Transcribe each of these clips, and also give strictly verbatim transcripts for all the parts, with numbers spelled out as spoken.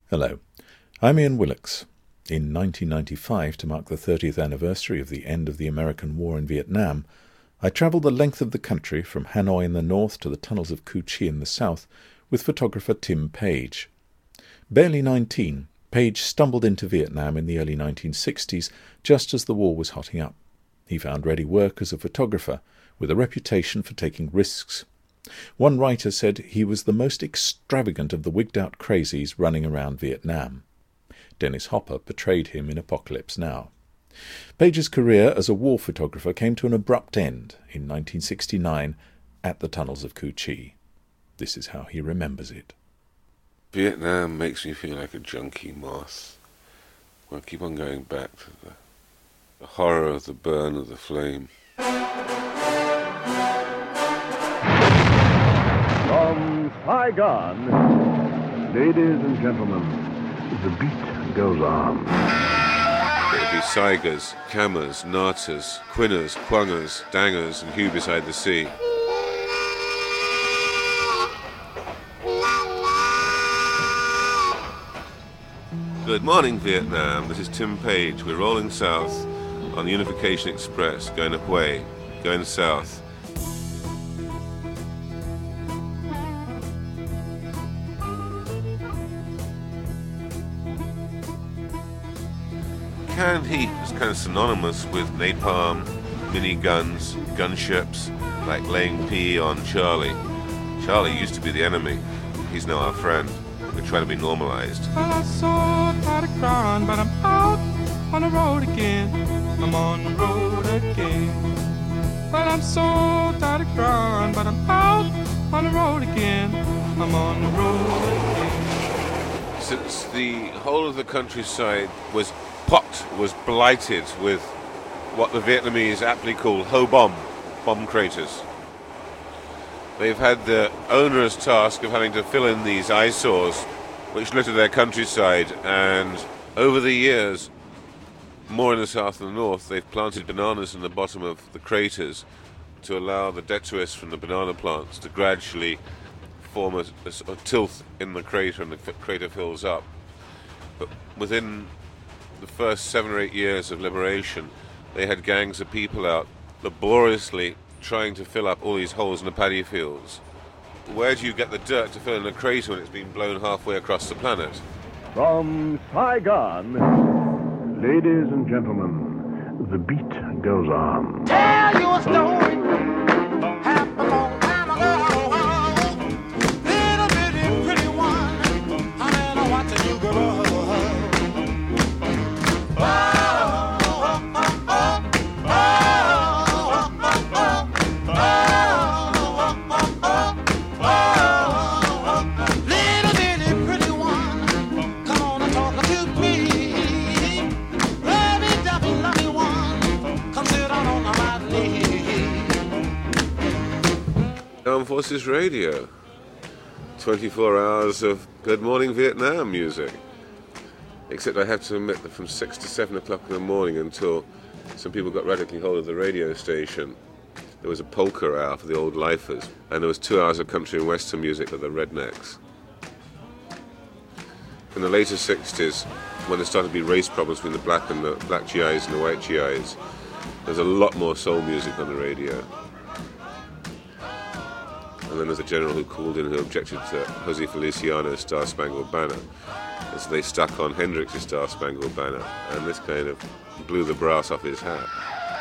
Hello, I'm Ian Willocks. In nineteen ninety-five, to mark the thirtieth anniversary of the end of the American War in Vietnam, I travelled the length of the country from Hanoi in the north to the tunnels of Cu Chi in the south with photographer Tim Page. Barely nineteen, Page stumbled into Vietnam in the early nineteen sixties, just as the war was hotting up. He found ready work as a photographer, with a reputation for taking risks. One writer said he was the most extravagant of the wigged-out crazies running around Vietnam. Dennis Hopper portrayed him in Apocalypse Now. Page's career as a war photographer came to an abrupt end in nineteen sixty-nine at the tunnels of Cu Chi. This is how he remembers it. Vietnam makes me feel like a junkie moth. I keep on going back to the, the horror of the burn of the flame. From Saigon, ladies and gentlemen, the beat goes on. It'll be Saigars, Kamas, Natas, Quinners, Quangers, Dangers, and Hugh Beside the Sea. Good morning, Vietnam. This is Tim Page. We're rolling south on the Unification Express, going to Hue, going south. Canned heat is kind of synonymous with napalm, mini-guns, gunships, like laying pea on Charlie. Charlie used to be the enemy. He's now our friend. We're trying to be normalized. Well, I'm so tired of crying, but I'm out on the road again. I'm on the road again. Well, I'm so tired of crying, but I'm out on the road again. I'm on the road again. Since the whole of the countryside was pocked, was blighted with what the Vietnamese aptly call ho bomb, bomb craters. They've had the onerous task of having to fill in these eyesores which litter their countryside, and over the years, more in the south than the north, they've planted bananas in the bottom of the craters to allow the detritus from the banana plants to gradually form a, a, a tilth in the crater, and the f- crater fills up. But within the first seven or eight years of liberation, they had gangs of people out laboriously trying to fill up all these holes in the paddy fields. Where do you get the dirt to fill in a crater when it's been blown halfway across the planet? From Saigon, ladies and gentlemen, the beat goes on. Tell you a story, happened a long time ago. Little bitty pretty one, I never watched you grow. Armed Forces Radio. twenty-four hours of Good Morning Vietnam music. Except I have to admit that from six to seven o'clock in the morning until some people got radically hold of the radio station, there was a polka hour for the old lifers, and there was two hours of country and western music for the rednecks. In the later sixties, when there started to be race problems between the black and the black G Is and the white G Is, there was a lot more soul music on the radio. And then there's a general who called in who objected to Jose Feliciano's Star Spangled Banner. And so they stuck on Hendrix's Star Spangled Banner, and this kind of blew the brass off his hat.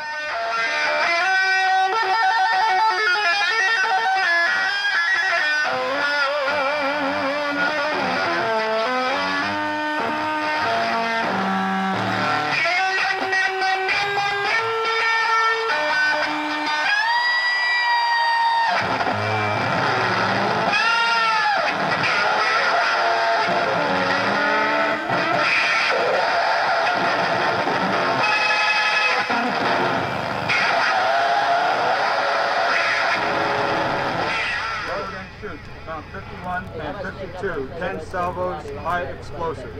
fifty-one and fifty-two, ten salvos, high explosive.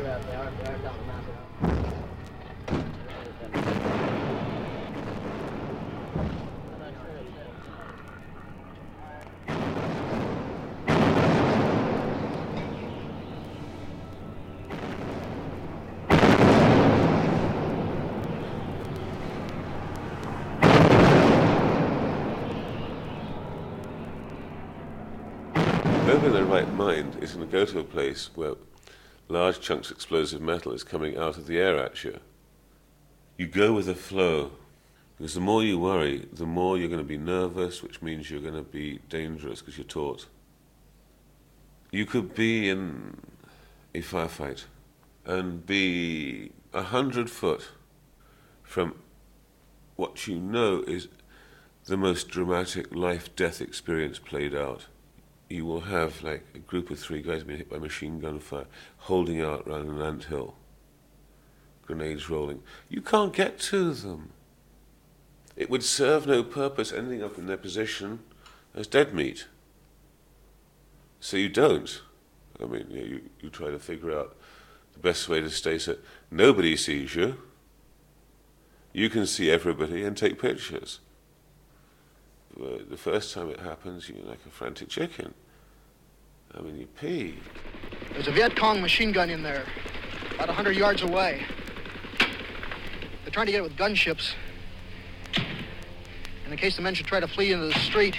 nobody in their right mind is going to go to a place where large chunks of explosive metal is coming out of the air at you. You go with the flow, because the more you worry, the more you're going to be nervous, which means you're going to be dangerous because you're taught. You could be in a firefight and be a hundred foot from what you know is the most dramatic life-death experience played out. You will have like a group of three guys being hit by machine gun fire, holding out around an anthill, grenades rolling. You can't get to them. It would serve no purpose ending up in their position as dead meat. So you don't. I mean, you, you, you try to figure out the best way to stay so nobody sees you. You can see everybody and take pictures. Uh, the first time it happens, you're like a frantic chicken. I mean, you pee. There's a Viet Cong machine gun in there, about a hundred yards away. They're trying to get it with gunships. In the case the men should try to flee into the street.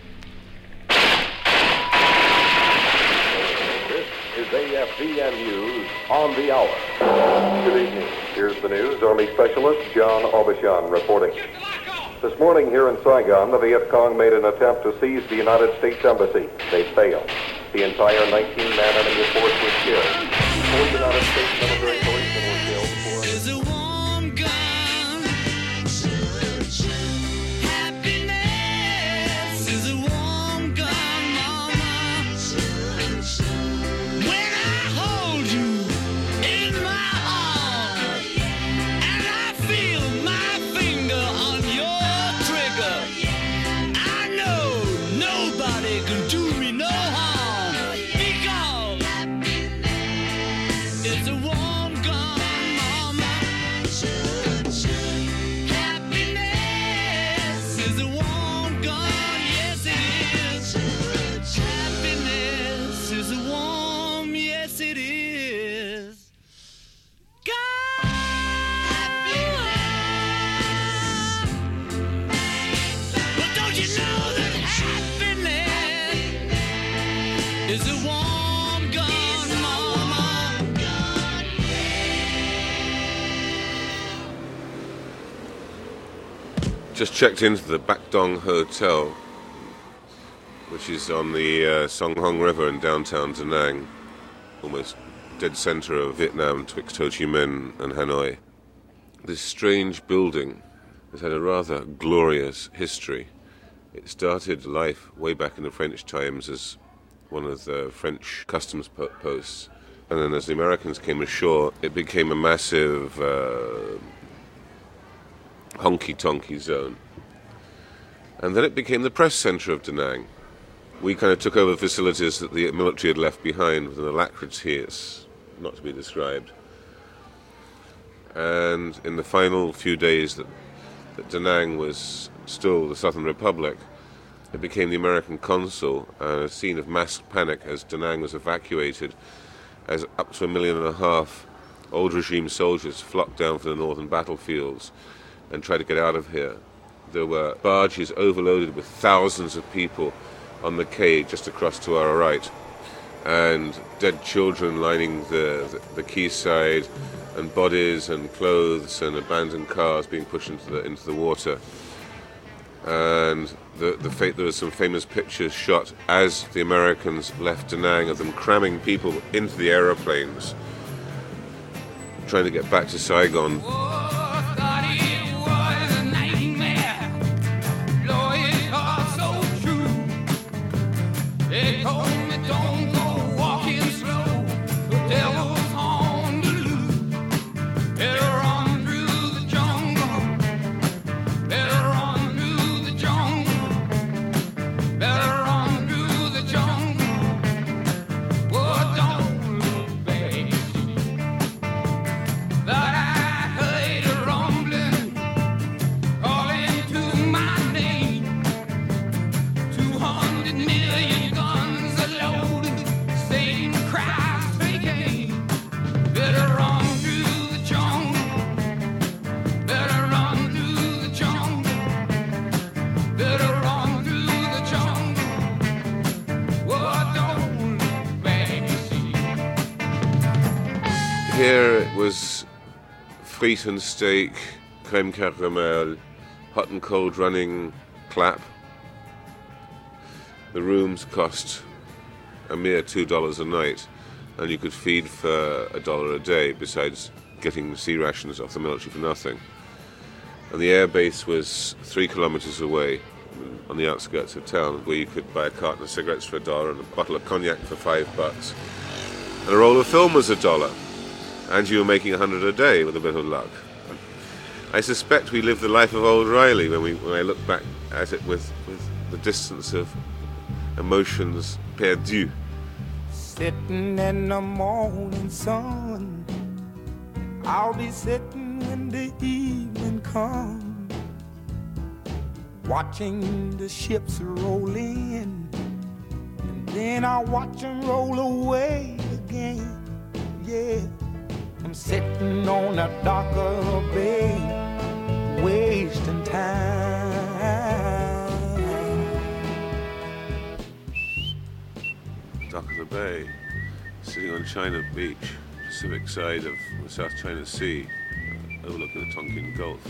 This is A F D N News on the hour. Good evening. Here's the news. Army Specialist John Aubuchon reporting. This morning here in Saigon, the Viet Cong made an attempt to seize the United States Embassy. They failed. The entire nineteen-man enemy force was killed. Four United States military policemen were killed. Four... Is a warm gun. Happiness is a warm gun, mama. When I hold you in my arms and I feel my finger on your trigger, I know nobody can do me no harm because it's a warm gun, mama. Happiness is a warm gun, yes it is. Happiness is a warm, yes it is. God. But don't you know that happiness is a warm gun, mama? Just checked into the Bac Dong Hotel, which is on the uh, Song Hong River in downtown Da Nang, almost dead center of Vietnam, twixt Ho Chi Minh and Hanoi. This strange building has had a rather glorious history. It started life way back in the French times as one of the French customs po- posts, and then as the Americans came ashore, it became a massive uh, honky-tonky zone. And then it became the press center of Da Nang. We kind of took over facilities that the military had left behind with an alacrity it's not to be described. And in the final few days that, that Da Nang was still the Southern Republic, it became the American consul, and a scene of mass panic as Da Nang was evacuated, as up to a million and a half old regime soldiers flocked down from the northern battlefields and tried to get out of here. There were barges overloaded with thousands of people on the quay just across to our right, and dead children lining the, the, the quayside, and bodies and clothes and abandoned cars being pushed into the into the water. And the the fa- there were some famous pictures shot as the Americans left Da Nang of them cramming people into the aeroplanes, trying to get back to Saigon. That I heard Here it was frites and steak, crème caramel, hot and cold running clap. The rooms cost a mere two dollars a night, and you could feed for a dollar a day, besides getting sea rations off the military for nothing. And the air base was three kilometres away, on the outskirts of town, where you could buy a carton of cigarettes for a dollar and a bottle of cognac for five bucks. And a roll of film was a dollar, and you were making a hundred a day with a bit of luck. I suspect we lived the life of old Riley when we when I look back at it with, with the distance of emotions perdus. Sitting in the morning sun, I'll be sitting when the evening comes, watching the ships roll in, and then I'll watch them roll away again. Yeah, I'm sitting on a darker bay, wasting time. Dock of the bay, sitting on China Beach, Pacific side of the South China Sea, overlooking the Tonkin Gulf.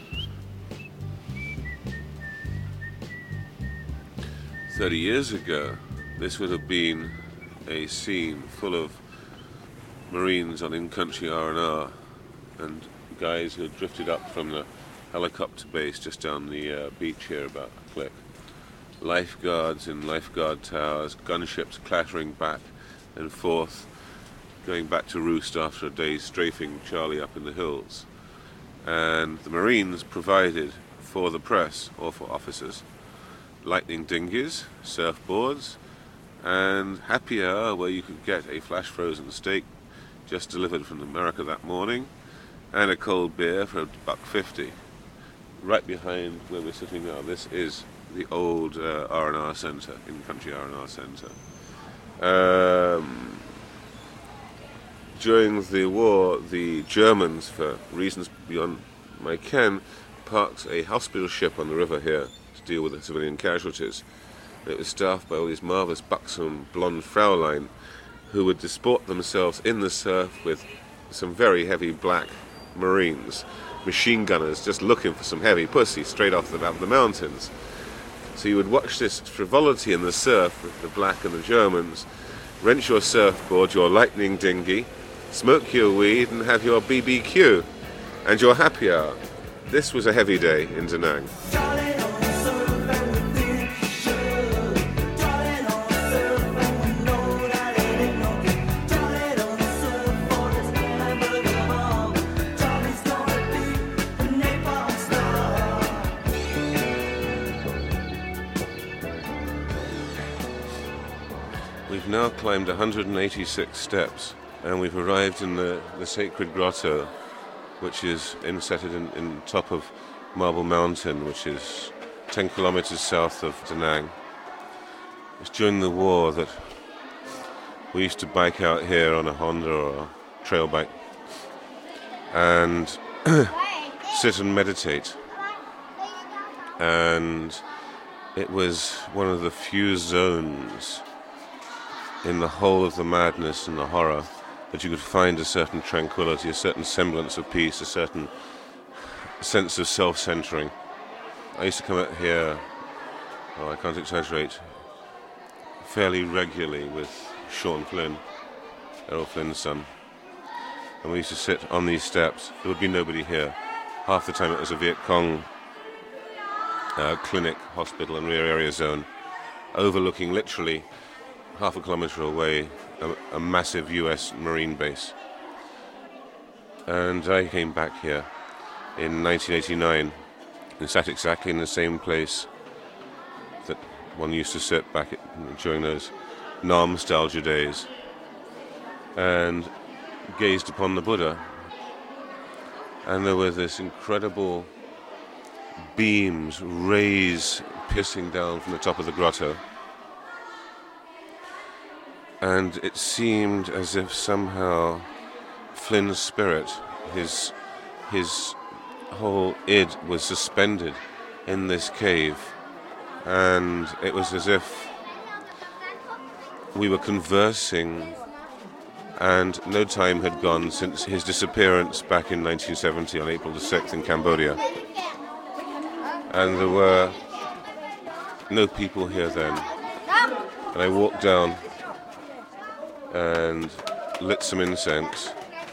Thirty years ago, this would have been a scene full of Marines on in-country R and R and guys who had drifted up from the helicopter base just down the uh, beach here about a click. Lifeguards in lifeguard towers, gunships clattering back and forth, going back to roost after a day's strafing Charlie up in the hills. And the Marines provided for the press, or for officers, lightning dinghies, surfboards, and happy hour where you could get a flash frozen steak just delivered from America that morning, and a cold beer for a buck fifty. Right behind where we're sitting now, this is the old uh, R and R Centre, in-country R and R Centre. Um, during the war, the Germans, for reasons beyond my ken, parked a hospital ship on the river here to deal with the civilian casualties. It was staffed by all these marvellous buxom blonde Fraulein who would disport themselves in the surf with some very heavy black Marines, machine gunners just looking for some heavy pussy straight off the, out the mountains. So you would watch this frivolity in the surf with the black and the Germans, rent your surfboard, your lightning dinghy, smoke your weed and have your B B Q and your happy hour. This was a heavy day in Da Nang. We've now climbed one hundred eighty-six steps, and we've arrived in the, the sacred grotto, which is insetted in, in top of Marble Mountain, which is ten kilometers south of Da Nang. It's during the war that we used to bike out here on a Honda or a trail bike and sit and meditate. And it was one of the few zones in the whole of the madness and the horror that you could find a certain tranquility, a certain semblance of peace, a certain sense of self-centering. I used to come out here, oh, I can't exaggerate, fairly regularly with Sean Flynn, Errol Flynn's son. And we used to sit on these steps. There would be nobody here. Half the time it was a Viet Cong uh, clinic, hospital and rear area zone, overlooking literally half a kilometre away a, a massive U S Marine base. And I came back here in nineteen eighty-nine and sat exactly in the same place that one used to sit back at, during those nostalgia days, and gazed upon the Buddha. And there were this incredible beams, rays piercing down from the top of the grotto. And it seemed as if somehow Flynn's spirit, his his whole id was suspended in this cave, and it was as if we were conversing and no time had gone since his disappearance back in nineteen seventy on April the sixth in Cambodia. And there were no people here then. And I walked down and lit some incense.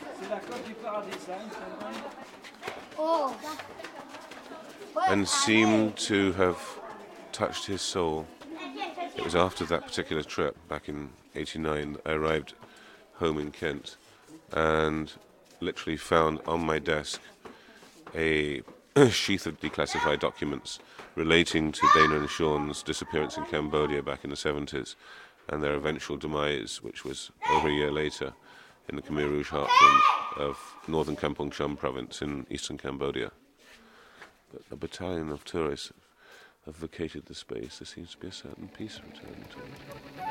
And seemed to have touched his soul. It was after that particular trip, back in eighty-nine, I arrived home in Kent and literally found on my desk a sheath of declassified documents relating to Dana and Sean's disappearance in Cambodia back in the seventies and their eventual demise, which was over a year later in the Khmer Rouge heartland of northern Kampong Cham province in eastern Cambodia. But a battalion of tourists have vacated the space. There seems to be a certain peace returning to it.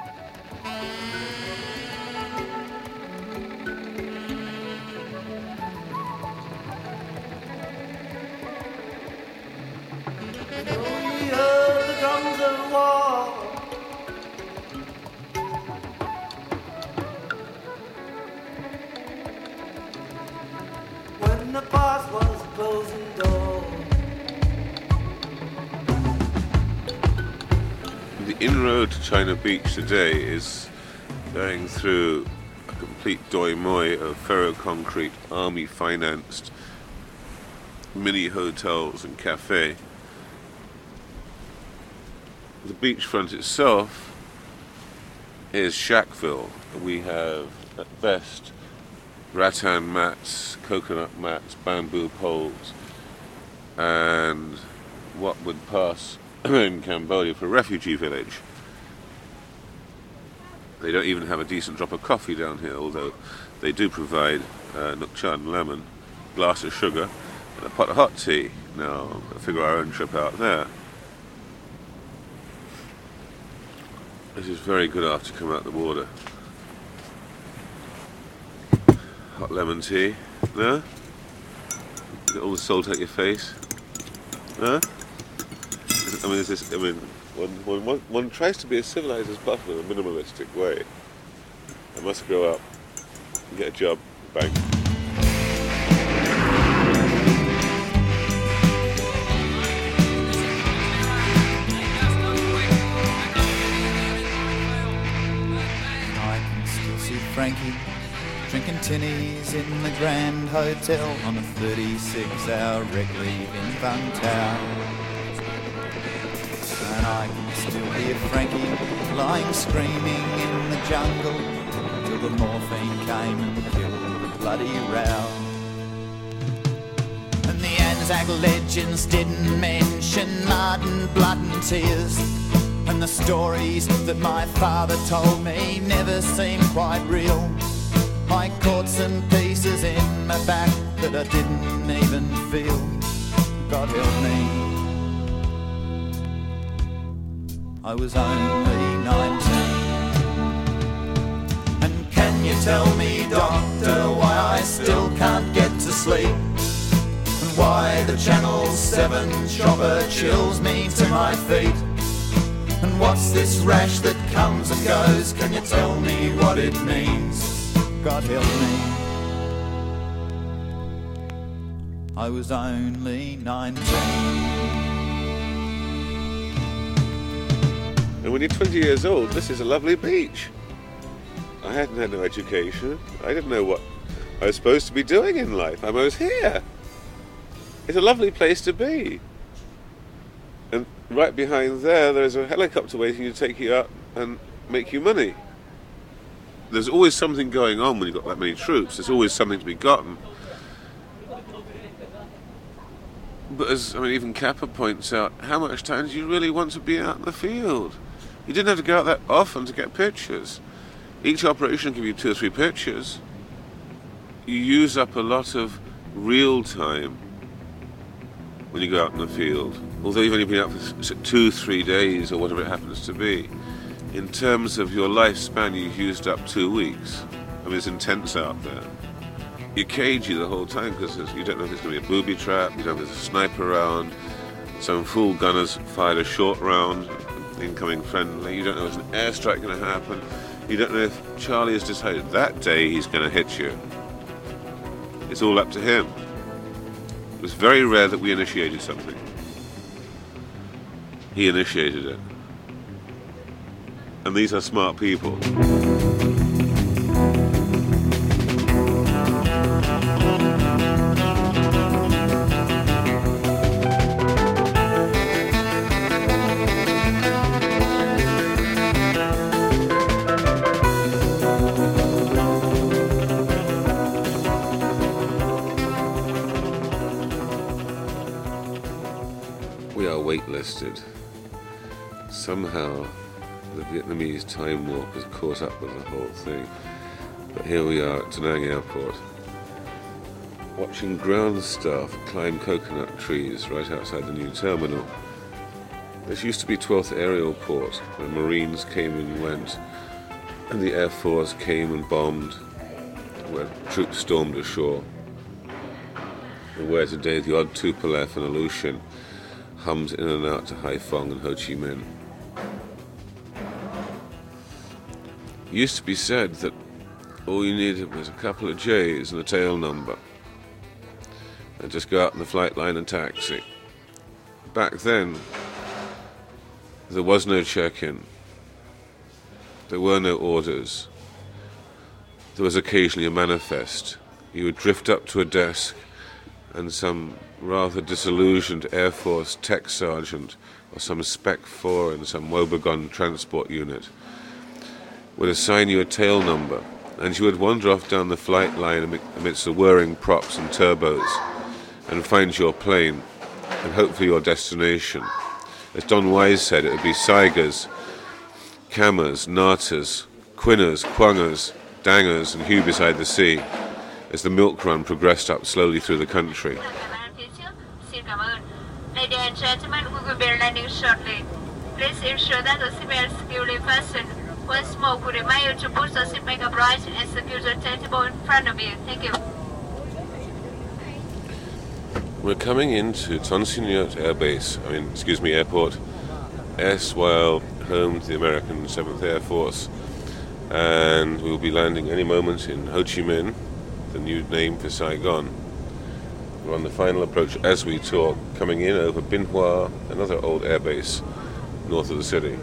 When the past was closing door. The inroad to China Beach today is going through a complete doi moi of ferro-concrete, army-financed mini hotels and cafe. The beachfront itself is Shackville. We have, at best, rattan mats, coconut mats, bamboo poles, and what would pass in Cambodia for a refugee village. They don't even have a decent drop of coffee down here, although they do provide uh, nuk cha and lemon, glass of sugar, and a pot of hot tea. Now, we'll figure our own trip out there. This is very good after you come out the water. Hot lemon tea, no? Get all the salt out your face, no? I mean, is this, I mean, one, one, one tries to be as civilized as possible in a minimalistic way. I must grow up and get a job, bang. I can still see Frankie drinking tinnies in the Grand Hotel on a thirty-six hour rec leave in Vung Tau. And I can still hear Frankie lying screaming in the jungle till the morphine came and killed the bloody row. And the Anzac legends didn't mention mud and blood and tears, and the stories that my father told me never seemed quite real. I caught some pieces in my back that I didn't even feel. God help me, I was only nineteen. And can you tell me, doctor, why I still can't get to sleep? And why the Channel seven chopper chills me to my feet? And what's this rash that comes and goes? Can you tell me what it means? God help me, I was only nineteen. And when you're twenty years old, this is a lovely beach. I hadn't had no education. I didn't know what I was supposed to be doing in life. I was here. It's a lovely place to be. And right behind there, there's a helicopter waiting to take you out and make you money. There's always something going on when you've got that many troops. There's always something to be gotten. But as I mean, even Kappa points out, how much time do you really want to be out in the field? You didn't have to go out that often to get pictures. Each operation will give you two or three pictures. You use up a lot of real time when you go out in the field. Although you've only been out for two, three days or whatever it happens to be. In terms of your lifespan, you've used up two weeks. I mean, it's intense out there. You're cagey the whole time because you don't know if it's going to be a booby trap, you don't know if there's a sniper round, some fool gunner's fired a short round, incoming friendly, you don't know if there's an airstrike going to happen. You don't know if Charlie has decided that day he's going to hit you. It's all up to him. It was very rare that we initiated something. He initiated it. And these are smart people. We are waitlisted. Somehow the Vietnamese time warp has caught up with the whole thing. But here we are at Da Nang Airport, watching ground staff climb coconut trees right outside the new terminal. This used to be twelfth Aerial Port, where Marines came and went, and the Air Force came and bombed, where troops stormed ashore, and where today the odd Tupolev and Aleutian hums in and out to Haiphong and Ho Chi Minh. It used to be said that all you needed was a couple of J's and a tail number, and just go out in the flight line and taxi. Back then, there was no check-in. There were no orders. There was occasionally a manifest. You would drift up to a desk, and some rather disillusioned Air Force tech sergeant or some Spec four in some woebegone transport unit would assign you a tail number, and you would wander off down the flight line amidst the whirring props and turbos and find your plane and hopefully your destination. As Don Wise said, it would be Saigers, Kamas, Natas, Quinners, Quangers, Dangers and Hugh beside the sea as the milk run progressed up slowly through the country. Ladies and gentlemen, we will be landing shortly. Please ensure that the seatbelt is securely fastened. One smoke would remind you to push the seatbelt upright and secure the table in front of you. Thank you. We're coming into Tan Son Nhut Air Base, I mean, excuse me, airport, erstwhile home to the American seventh Air Force, and we'll be landing any moment in Ho Chi Minh, the new name for Saigon. We're on the final approach as we talk, coming in over Bin Hoa, another old airbase north of the city.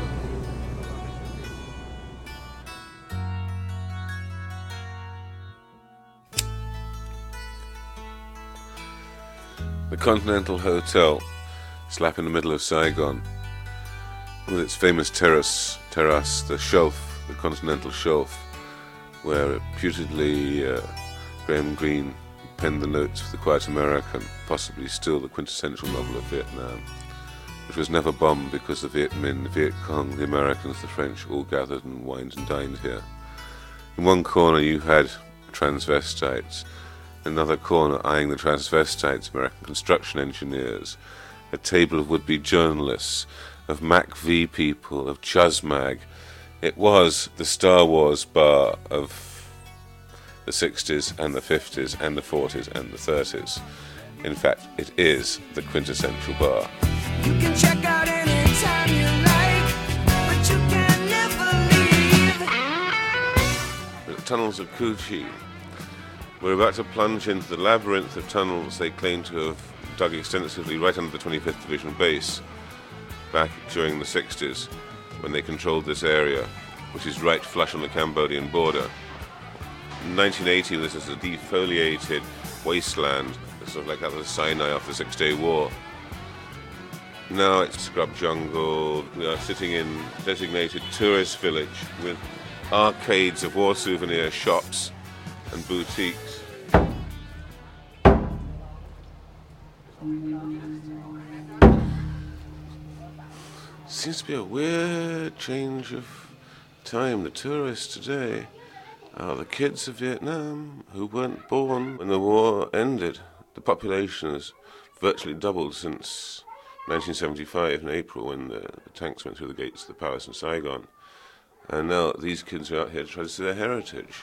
The Continental Hotel, slap in the middle of Saigon, with its famous terrace, terrace, the shelf, the Continental Shelf, where reputedly uh, Graham Greene penned the notes for The Quiet American, possibly still the quintessential novel of Vietnam, which was never bombed because the Viet Minh, the Viet Cong, the Americans, the French all gathered and wined and dined here. In one corner you had transvestites, in another corner eyeing the transvestites, American construction engineers, a table of would-be journalists, of Mac V people, of Chuzmag. It was the Star Wars bar of the sixties and the fifties and the forties and the thirties. In fact, it is the quintessential bar. You can check out anytime you like, but you can never leave. The tunnels of Cu Chi. We're about to plunge into the labyrinth of tunnels they claim to have dug extensively right under the twenty-fifth Division base back during the sixties when they controlled this area, which is right flush on the Cambodian border. In nineteen eighty, this is a defoliated wasteland, sort of like out of the Sinai after the Six-Day War. Now it's scrub jungle. We are sitting in a designated tourist village with arcades of war souvenir shops and boutiques. Seems to be a weird change of time. The tourists today are the kids of Vietnam who weren't born when the war ended. The population has virtually doubled since nineteen seventy-five in April when the, the tanks went through the gates of the palace in Saigon. And now these kids are out here to try to see their heritage.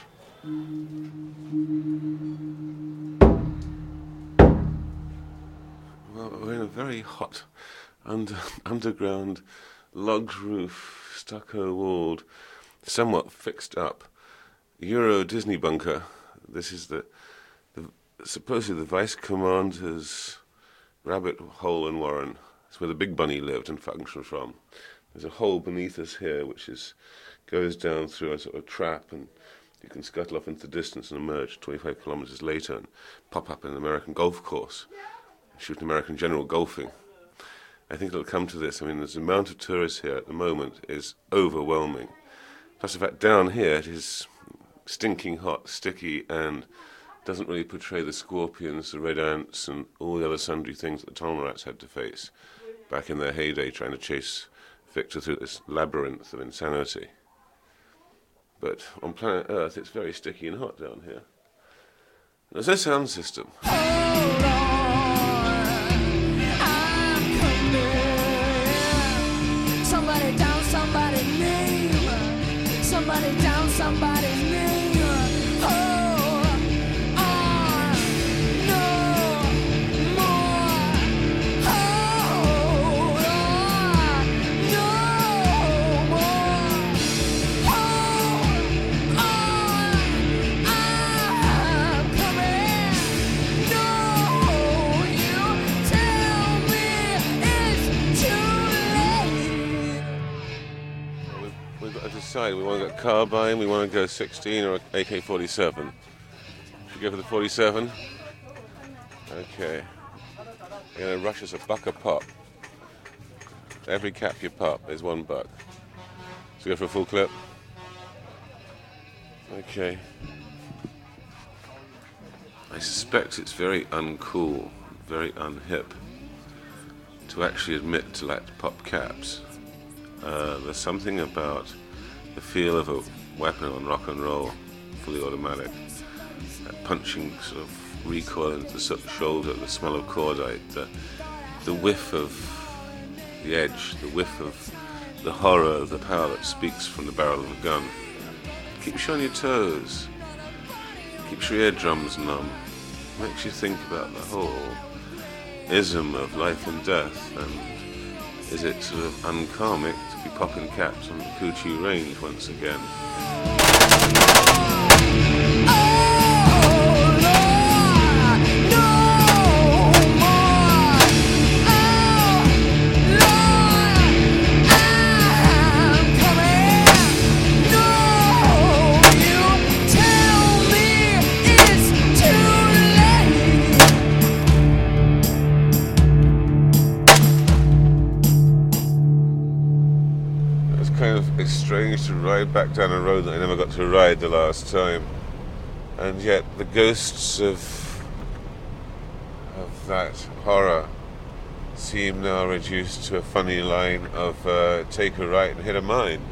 Well, we're in a very hot under, underground log roof, stucco walled somewhat fixed up Euro Disney bunker. This is the, the supposedly the Vice Commander's rabbit hole in Warren. It's where the Big Bunny lived and functioned from. There's a hole beneath us here which is goes down through a sort of trap, and you can scuttle off into the distance and emerge twenty-five kilometres later and pop up in an American golf course, shoot an American general golfing. I think it'll come to this. I mean, the amount of tourists here at the moment is overwhelming. Plus the fact down here it is stinking hot, sticky, and doesn't really portray the scorpions, the red ants, and all the other sundry things that the tunnel rats had to face back in their heyday trying to chase Victor through this labyrinth of insanity. But on planet Earth, it's very sticky and hot down here. There's no sound system. Somebody down somebody's name. Somebody down somebody's name. Oh, oh, no more. Oh, oh, no more. Oh, oh, I'm coming. No, you tell me it's too late. We've, we've got to decide. We want to go carbine, we want to go sixteen or A K forty-seven. Should we go for the forty-seven? Okay. You're going to rush us a buck a pop. Every cap you pop is one buck. So we go for a full clip? Okay. I suspect it's very uncool, very unhip to actually admit to like to pop caps. Uh, there's something about the feel of a weapon on rock and roll, fully automatic, that punching sort of recoil into the shoulder, the smell of cordite, the, the whiff of the edge, the whiff of the horror of the power that speaks from the barrel of a gun. Keeps you on your toes, keeps your eardrums numb, makes you think about the whole ism of life and death, and is it sort of unkarmic to be popping caps on the Coochie Range once again? It's strange to ride back down a road that I never got to ride the last time, and yet the ghosts of of that horror seem now reduced to a funny line of uh, take a right and hit a mine.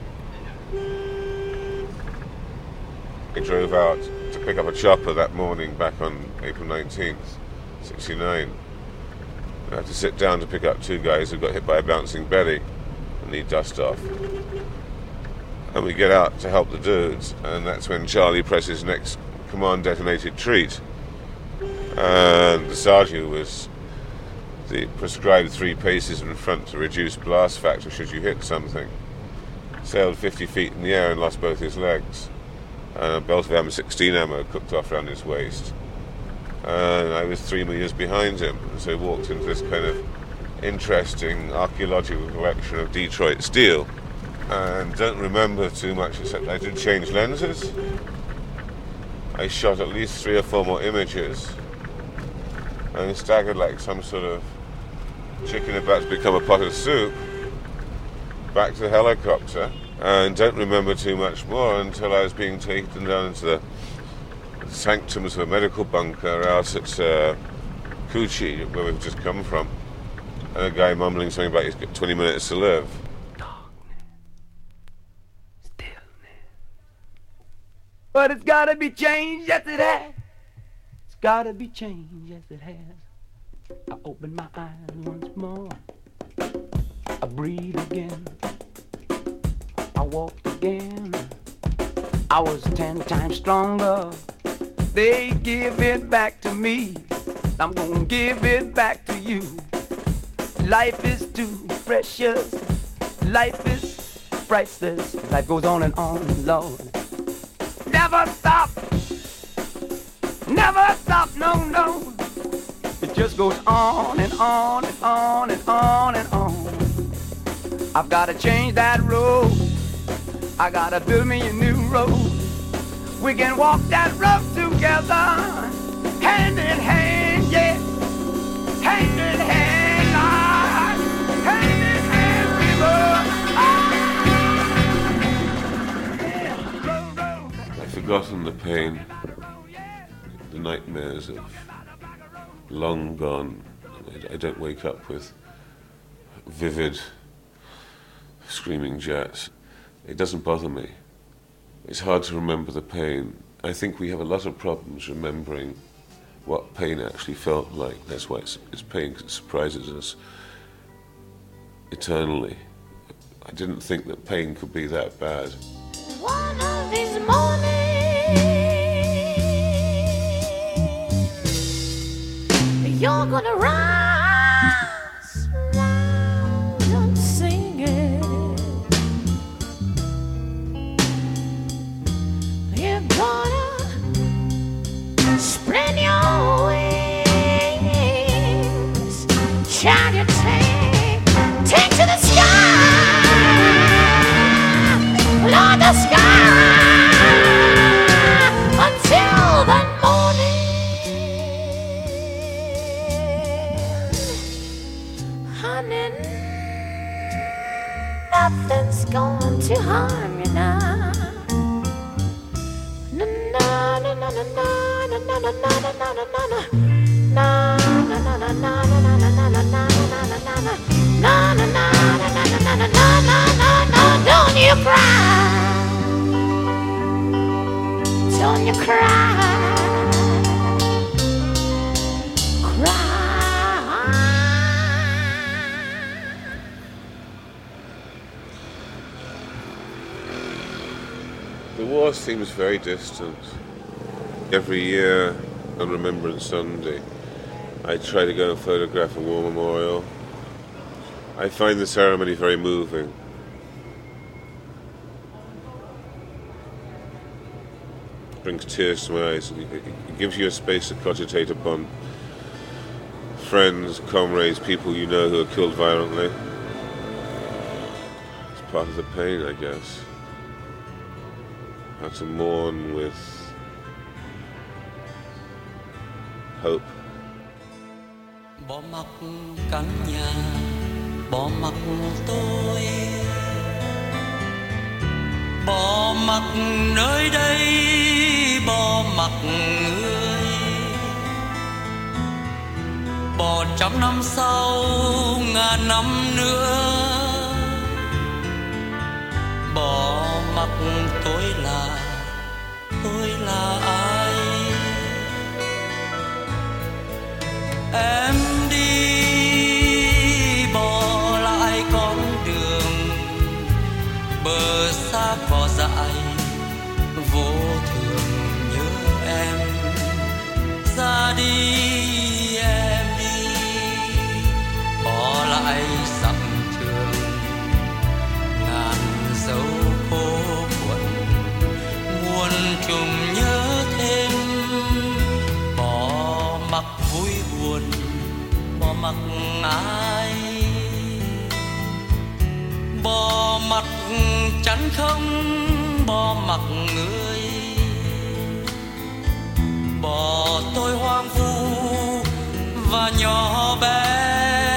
I drove out to pick up a chopper that morning back on April nineteenth, sixty-nine. I had to sit down to pick up two guys who got hit by a bouncing Betty and need dust off. And we get out to help the dudes, and that's when Charlie presses next command detonated treat. And the sergeant was the prescribed three paces in front to reduce blast factor should you hit something. Sailed fifty feet in the air and lost both his legs. And a belt of M sixteen ammo cooked off around his waist. And I was three meters behind him, and so walked into this kind of interesting archaeological collection of Detroit steel. And don't remember too much, except I did change lenses. I shot at least three or four more images, and staggered like some sort of chicken about to become a pot of soup back to the helicopter, and don't remember too much more until I was being taken down into the sanctums of a medical bunker out at uh, Coochie, where we've just come from, and a guy mumbling something about he's got twenty minutes to live. But it's gotta be changed, yes it has. It's gotta be changed, yes it has. I open my eyes once more. I breathe again. I walk again. I was ten times stronger. They give it back to me. I'm gonna give it back to you. Life is too precious. Life is priceless. Life goes on and on, Lord. Never stop. Never stop, no, no. It just goes on and on and on and on and on. I've gotta change that road. I gotta build me a new road. We can walk that road together, hand in hand, yeah. Hand in hand, Lord. Hand in hand, we will. I've forgotten the pain, the nightmares of long gone. I don't wake up with vivid screaming jets. It doesn't bother me. It's hard to remember the pain. I think we have a lot of problems remembering what pain actually felt like. That's why it's, it's pain surprises us eternally. I didn't think that pain could be that bad. One of these mornings, you're gonna rise round and sing it. You're gonna spread your wings, shout your take, take to the sky, Lord, the sky, until the morning. Honey, nothing's going to harm you now. Na na na na na na na na na na na na na. Don't you cry, don't you cry, cry. The war seems very distant. Every year on Remembrance Sunday, I try to go and photograph a war memorial. I find the ceremony very moving. It brings tears to my eyes. It gives you a space to cogitate upon friends, comrades, people you know who are killed violently. It's part of the pain, I guess. How to mourn with hope. Bỏ mặc căn nhà, bỏ mặc tôi, bỏ mặc nơi đây, bỏ mặc người, bỏ trăm năm sau, ngàn năm nữa, bỏ mặc tôi là, tôi là ai? Em đi bỏ lại con đường bờ xa cỏ dại, vô thường nhớ em. Ra đi em đi, bỏ lại dặm trường ngàn dấu khô quẩn, muôn trùng nhớ thêm. Bỏ mặc vui buồn, bỏ mặc ai, bỏ mặc chắn không, bỏ mặc người, bỏ tôi hoang vu và nhỏ bé,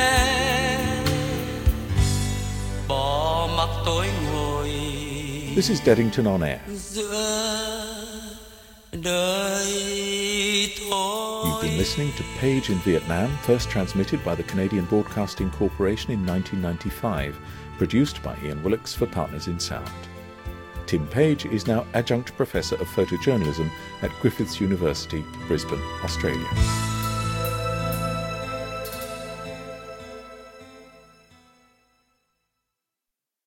bỏ mặc tôi ngồi. This is Deddington on Air. Giữa đời thôi. You've been listening to Page in Vietnam, first transmitted by the Canadian Broadcasting Corporation in nineteen ninety-five, produced by Ian Willocks for Partners in Sound. Tim Page is now Adjunct Professor of Photojournalism at Griffiths University, Brisbane, Australia.